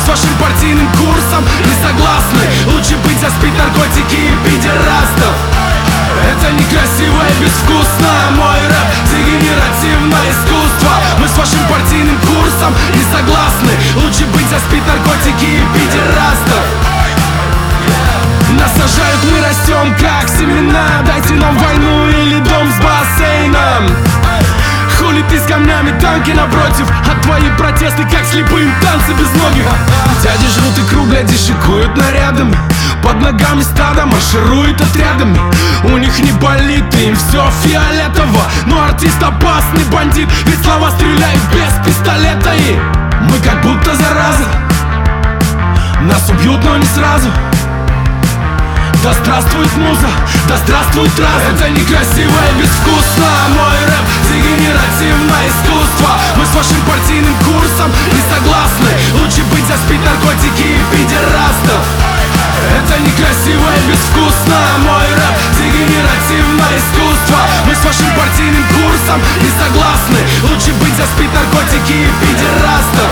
с вашим партийным курсом не согласны. Лучше быть заспить наркотики и педерастов. Это некрасиво и безвкусно. Мой рэп — дегенеративное искусство. Мы с вашим партийным курсом не согласны. Лучше быть заспить наркотики и педерастов. Нас сажают, мы растем как семена. Дайте нам войну или дом с бассейном. Хули ты с камнями, танки напротив, а твои протесты как слепые танцы без ноги. Дяди жрут икру, глядя, шикуют нарядами. Под ногами стадо марширует отрядами. У них не болит, им все фиолетово. Но артист опасный бандит, ведь слова стреляют без пистолета. И мы как будто зараза. Нас убьют, но не сразу. Да здравствует муза, да здравствует разум. Это некрасиво и безвкусно. Мой рэп — дегенеративное искусство. Мы с вашим партийным курсом не согласны. Лучше быть заспить наркотики и педерастов. Это некрасиво и безвкусно. Мой рэп — дегенеративное искусство. Мы с вашим партийным курсом не согласны. Лучше быть заспить наркотики и педерастов.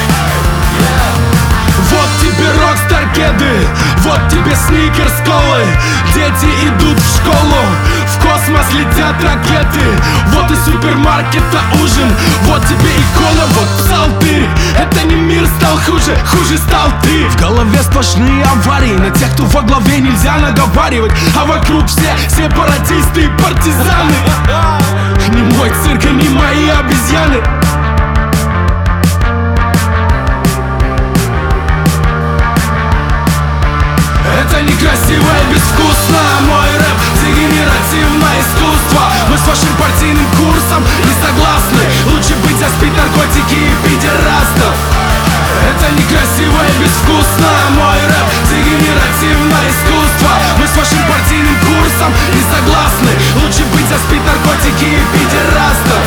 Вот тебе рокстар-кеды, вот тебе сникерс-колы. Дети идут в школу, в космос летят ракеты. Вот и супермаркета ужин, вот тебе икона, вот псалтырь. Это не мир стал хуже, хуже стал ты. В голове сплошные аварии, на тех, кто во главе, нельзя наговаривать. А вокруг все сепаратисты и партизаны. Не мой цирк и не мои обезьяны. Это некрасиво и безвкусно. Мой рэп — дегенеративное искусство. Мы с вашим партийным курсом не согласны. Лучше быть заспить наркотики и педерастов. Это некрасиво и безвкусно. Мой рэп — дегенеративное искусство. Мы с вашим партийным курсом не согласны. Лучше быть заспить наркотики и педерастов.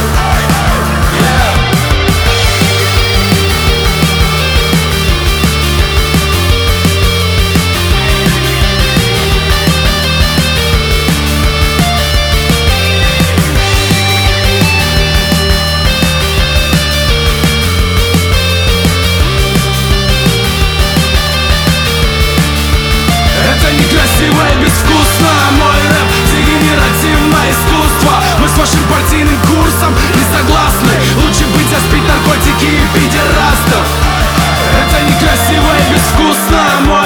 Некрасиво и безвкусно. Мой рэп — дегенеративное искусство. Мы с вашим партийным курсом не согласны. Лучше быть заспить наркотики и педерастов. Это некрасиво и безвкусно.